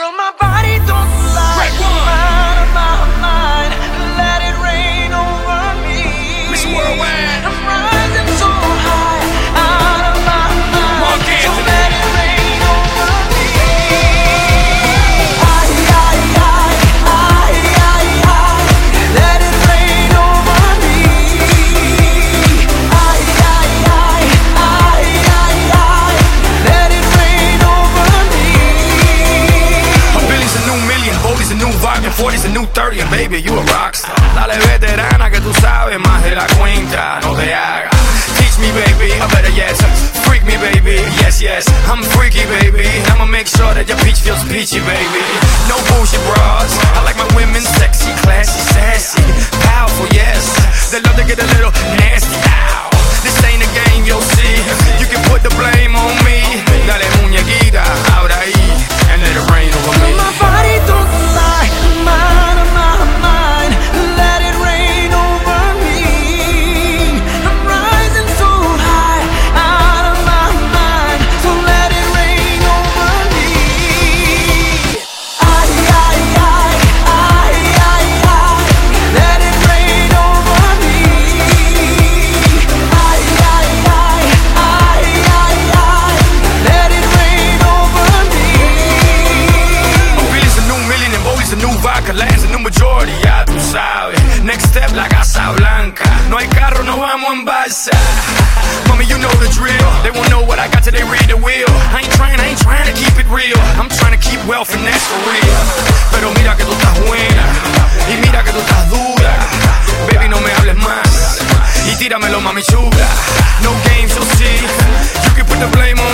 Girl, my body don't lie. Out of my mind, let it rain over me. Miss Worldwide. I'm rising so high, out of my mind. So let it rain over me. Let it rain over me. Let it rain over me. A billion's a new million, 40's a new vibe, and 40's a new 30, and baby, you a rockstar. Dale veterana que tú sabes más de la cuenta, no te hagas. Teach me, baby, or better yes, freak me, baby, yes, yes. I'm freaky, baby, I'ma make sure that your peach feels peachy, baby. No bullshit bras, I like my women sexy, classy, sassy, powerful, yes. They love to get a little nasty, ow. This ain't a game, you'll see. You can put the blame on me. Dale muñequita, ahora ahí, and let it rain over me. My body don't lie, I'm out of my mind. Let it rain over me. I'm rising so high, out of my mind. So let it rain over me. Let it rain over me. Let it rain over me. A billion's a new million, and Bowley's a new vodka, Land's a new majority, ya tú sabes. Next step, la Casa Blanca. No hay carro, no vamos en balsa. Mommy, you know the drill. They won't know what I got till they read the wheel. I ain't trying to keep it real. I'm trying to keep wealth and that's for real. Pero mira que tú estás buena, y mira que tú estás dura. Baby, no me hables más, y tíramelo, mami chula. No games, you'll see. You can put the blame on